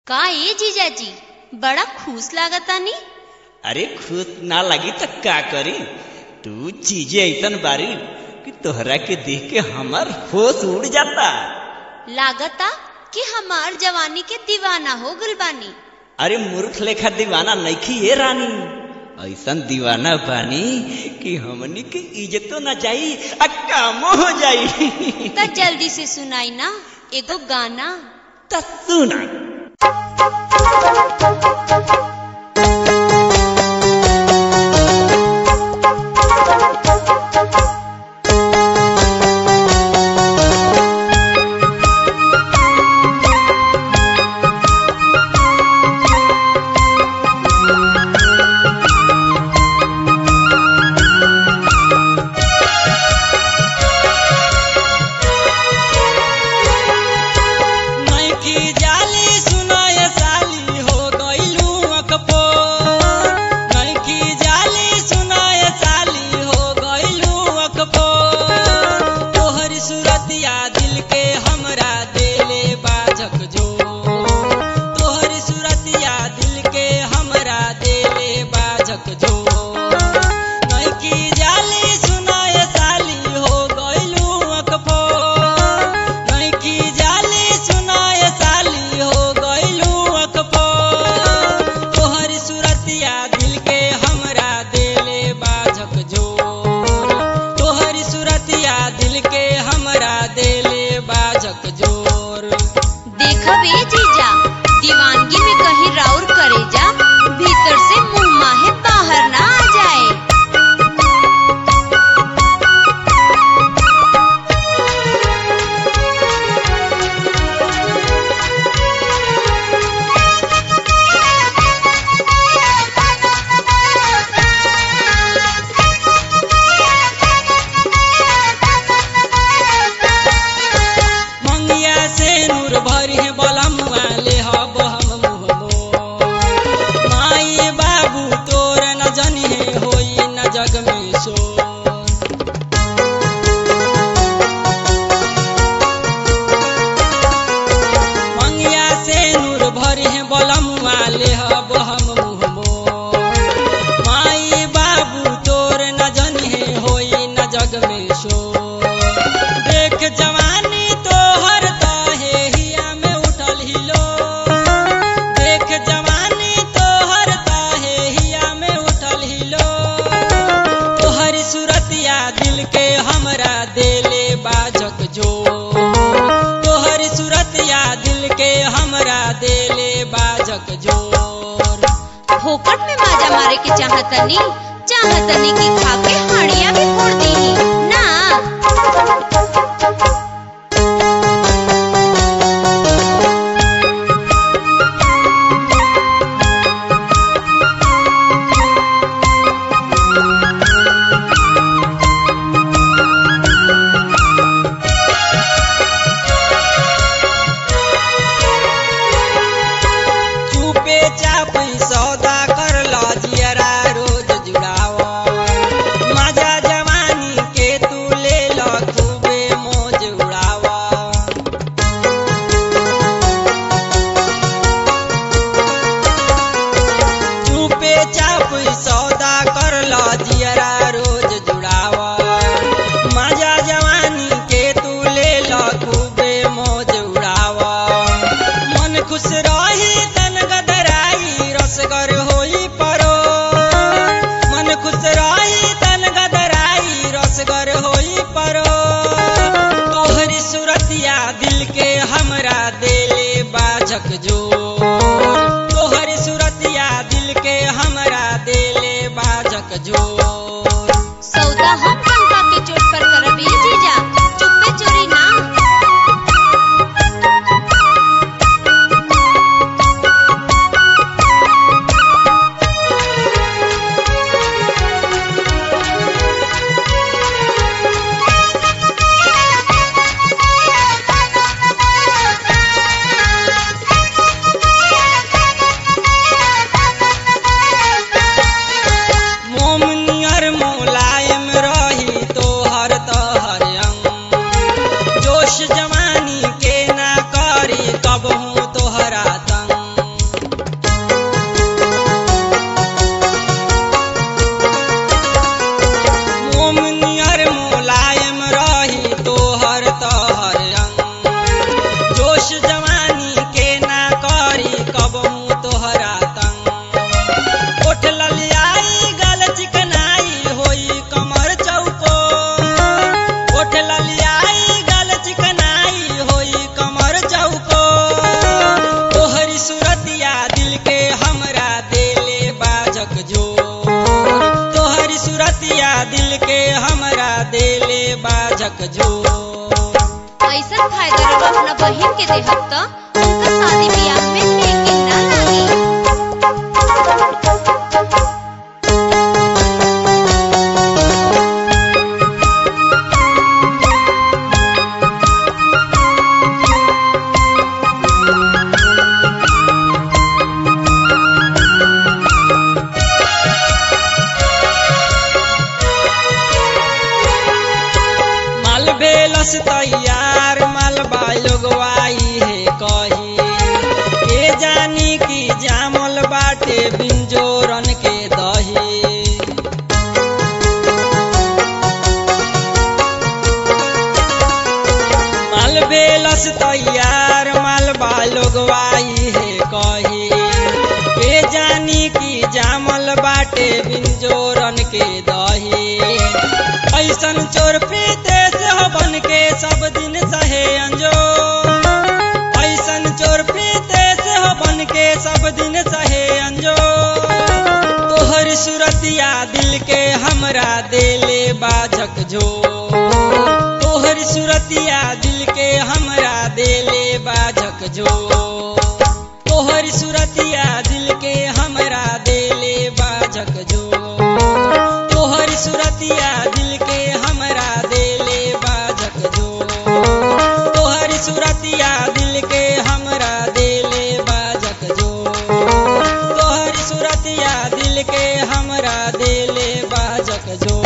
का ये जीजाजी बड़ा खुश लागतानी। अरे खुश ना लगी तो का करी। तू चीजें ऐसन बारी कि तोहरा के देख के हमार होश उड़ जाता। लागता कि हमार जवानी के दीवाना हो गल बानी। अरे मूर्ख लेखा दीवाना नइखी ये रानी, ऐसन दीवाना बानी कि हमनी के इज्जतो ना जाई आ कामो हो जाई। तो जल्दी से सुनाई ना एगो गाना। तो सुना। दीवानगी में कहीं राउर करे जा, भीतर से मुंह माहे बाहर ना आ जाए। मंगिया से नूर भरी है बलम वाले जग में सो। मंगिया से नूर भरी है बलम वाले हब हम मुँह मोर। माई बाबू तोर न जनी है होई न जग में सो। देख जवानी तोहर ताहे हिया में उठल हिलो। देख जवानी तोहर ताहे हिया में उठल हिलो। सूरतिया दिल के हमरा देले बाजक जोर। तोहर सूरतिया दिल के हमरा देले बाजक जोर। फोकट में माजा मारे के चाहतनी की खा के हाड़िया भी फोड़ दी ना। सौदा कर लो जियरा रोज जुड़ाओ। मजा जवानी के तू ले लो खूबे मौज उड़ावा। चुपे चाप सौदा कर लो जियरा रोज जुड़ावा। मजा जवानी के तू ले लो खूबे मौज उड़ावा। मन खुश रही तन गदराई रसगर होई परो। मन खुश रही तन गदराई रसगर होई परो। तोहरी सूरतिया दिल के हमरा देले बाजक जोर। तोहरी सूरतिया दिल के हमरा देले बाजक जोर। सौदा हम कंका के चोट पर करब ये जीजा, चुप्पे चोरी ना। फायदा रउआ अपना बहिन के देहब त उनका शादी ब्याह में लेके ना लागी। माल बेलस तैयार मालबा लोगवाई है कही के जानी की जामल बाटे बिंजोरन के दही। माल बेलस तैयार मालबा लोगवाई है कही के जानी की जामल बाटे बिंजोरन के दही। ऐसन चोर पीते से हो बन के सब दिन सहे अंजोर, ऐसन चोर पीते से हो बन के सब दिन सहे अंजोर। तोहर सूरतिया दिल के हमरा देले बाझक झोर, तोहर सूरतिया दिल के हमरा देले बाझक झोर, तोहर सूरतिया दिल के हमरा देले बाझक झोर, तोहर सूरतिया दिल के हमरा देले बाझक झोर, तोहर सूरतिया दिल के हमरा देले बाझक झोर, तोहर सूरतिया दिल के हमरा देले बाझक झोर।